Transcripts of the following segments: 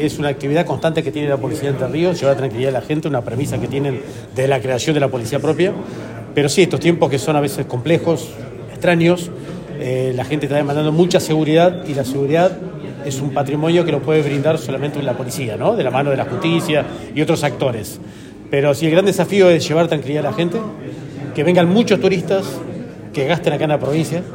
es una actividad constante que tiene la policía de Entre Ríos, llevar tranquilidad a la gente, una premisa que tienen desde la creación de la policía propia. Pero sí, estos tiempos que son a veces complejos, extraños, la gente está demandando mucha seguridad y la seguridad es un patrimonio que lo puede brindar solamente la policía, ¿no? De la mano de la justicia y otros actores. Pero sí, el gran desafío es llevar tranquilidad a la gente, que vengan muchos turistas, que gasten acá en la provincia,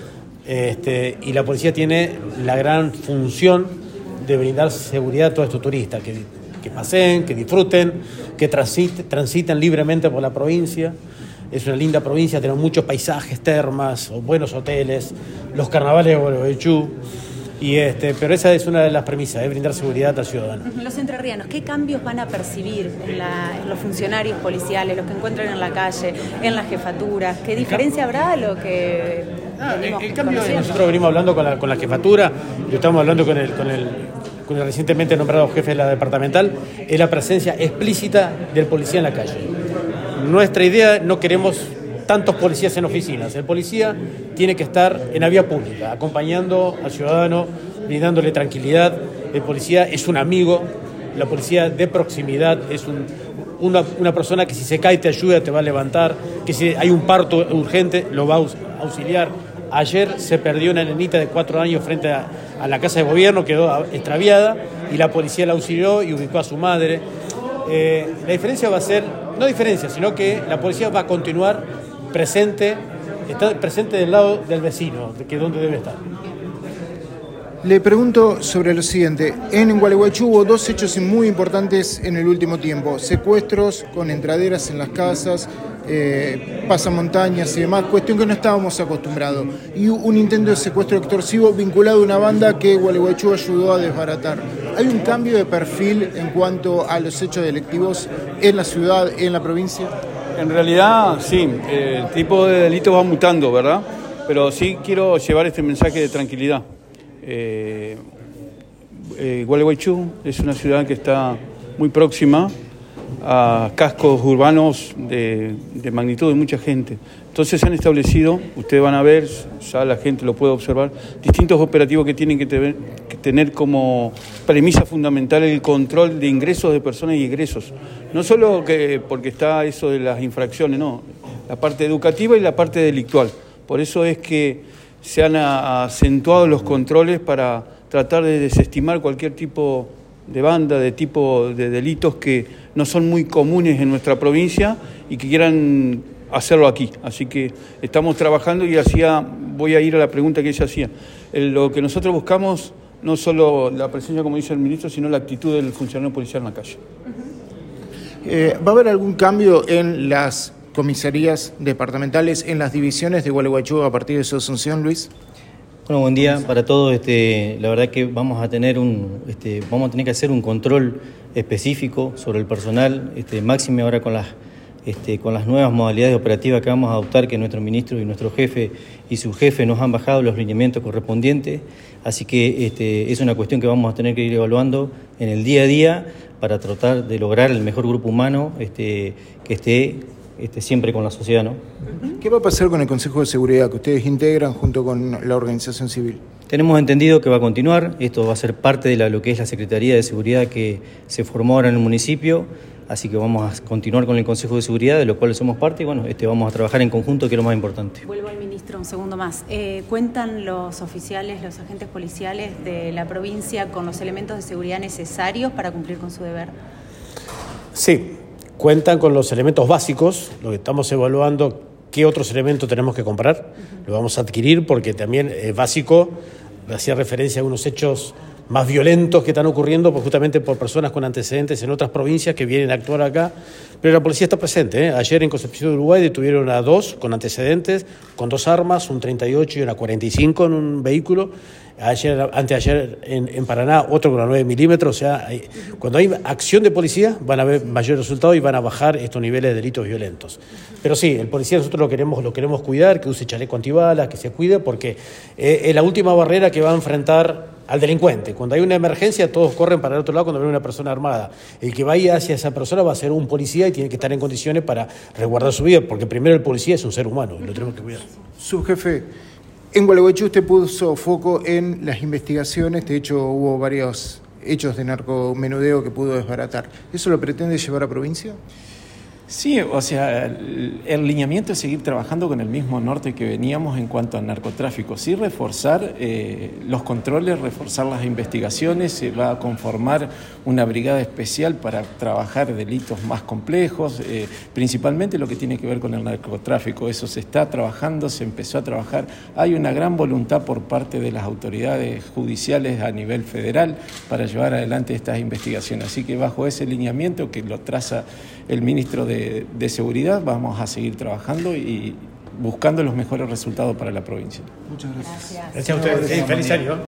y la policía tiene la gran función de brindar seguridad a todos estos turistas, que paseen, que disfruten, que transiten libremente por la provincia. Es una linda provincia, tenemos muchos paisajes, termas, buenos hoteles, los carnavales de Gualeguaychú. Pero esa es una de las premisas, brindar seguridad al ciudadano. Los entrerrianos, ¿qué cambios van a percir en los funcionarios policiales, los que encuentran en la calle, en las jefaturas? ¿Qué diferencia habrá a lo que el cambio que nosotros venimos hablando con la jefatura, y estamos hablando con el recientemente nombrado jefe de la departamental, es la presencia explícita del policía en la calle. Nuestra idea, no queremos tantos policías en oficinas. El policía tiene que estar en la vía pública, acompañando al ciudadano, brindándole tranquilidad. El policía es un amigo, la policía de proximidad es una persona que si se cae te ayuda, te va a levantar, que si hay un parto urgente lo va a auxiliar. Ayer se perdió una nenita de 4 años frente a la casa de gobierno, quedó extraviada y la policía la auxilió y ubicó a su madre. La diferencia va a ser, no diferencia, sino que la policía va a continuar está presente del lado del vecino, que es donde debe estar. Le pregunto sobre lo siguiente. En Gualeguaychú hubo 2 hechos muy importantes en el último tiempo. Secuestros con entraderas en las casas, pasamontañas y demás, cuestión que no estábamos acostumbrados. Y un intento de secuestro extorsivo vinculado a una banda que Gualeguaychú ayudó a desbaratar. ¿Hay un cambio de perfil en cuanto a los hechos delictivos en la ciudad, en la provincia? En realidad, sí, el tipo de delitos va mutando, ¿verdad? Pero sí quiero llevar este mensaje de tranquilidad. Gualeguaychú es una ciudad que está muy próxima a cascos urbanos de magnitud de mucha gente. Entonces se han establecido, ustedes van a ver, ya la gente lo puede observar, distintos operativos que tienen que tener como premisa fundamental el control de ingresos de personas y egresos. No solo porque está eso de las infracciones, no, la parte educativa y la parte delictual. Por eso es que se han acentuado los controles para tratar de desestimar cualquier tipo de banda, de tipo de delitos que no son muy comunes en nuestra provincia y que quieran hacerlo aquí. Así que estamos trabajando y voy a ir a la pregunta que ella hacía. Lo que nosotros buscamos, no solo la presencia, como dice el ministro, sino la actitud del funcionario policial en la calle. ¿Va a haber algún cambio en las comisarías departamentales, en las divisiones de Gualeguaychú a partir de su asunción, Luis? Bueno, buen día para todos. La verdad que vamos a tener que hacer un control específico sobre el personal, máxime ahora con las nuevas modalidades operativas que vamos a adoptar, que nuestro ministro y nuestro jefe y su jefe nos han bajado los lineamientos correspondientes. Así que es una cuestión que vamos a tener que ir evaluando en el día a día para tratar de lograr el mejor grupo humano que esté siempre con la sociedad, ¿no? ¿Qué va a pasar con el Consejo de Seguridad que ustedes integran junto con la organización civil? Tenemos entendido que va a continuar, esto va a ser parte de lo que es la Secretaría de Seguridad que se formó ahora en el municipio, así que vamos a continuar con el Consejo de Seguridad, de lo cual somos parte, y bueno, vamos a trabajar en conjunto, que es lo más importante. Vuelvo al ministro un segundo más. ¿Cuentan los oficiales, los agentes policiales de la provincia con los elementos de seguridad necesarios para cumplir con su deber? Sí. Cuentan con los elementos básicos, lo que estamos evaluando, qué otros elementos tenemos que comprar, lo vamos a adquirir porque también es básico, hacía referencia a unos hechos más violentos que están ocurriendo justamente por personas con antecedentes en otras provincias que vienen a actuar acá, pero la policía está presente. Ayer en Concepción de Uruguay detuvieron a 2 con antecedentes, con 2 armas, un 38 y una 45 en un vehículo. Anteayer en Paraná, otro con una 9 milímetros. O sea, cuando hay acción de policía van a haber mayores resultados y van a bajar estos niveles de delitos violentos. Pero sí, el policía nosotros lo queremos cuidar, que use chaleco antibalas, que se cuide, porque es la última barrera que va a enfrentar al delincuente. Cuando hay una emergencia, todos corren para el otro lado cuando ven una persona armada. El que vaya hacia esa persona va a ser un policía y tiene que estar en condiciones para resguardar su vida, porque primero el policía es un ser humano y lo tenemos que cuidar. Subjefe, en Gualeguaychú usted puso foco en las investigaciones, de hecho hubo varios hechos de narcomenudeo que pudo desbaratar. ¿Eso lo pretende llevar a provincia? Sí, o sea, el lineamiento es seguir trabajando con el mismo norte que veníamos en cuanto al narcotráfico. Sí, reforzar los controles, reforzar las investigaciones, se va a conformar una brigada especial para trabajar delitos más complejos, principalmente lo que tiene que ver con el narcotráfico. Eso se está trabajando, se empezó a trabajar. Hay una gran voluntad por parte de las autoridades judiciales a nivel federal para llevar adelante estas investigaciones. Así que bajo ese lineamiento que lo traza el ministro de Seguridad, vamos a seguir trabajando y buscando los mejores resultados para la provincia. Muchas gracias. Gracias a ustedes. Sí, feliz año.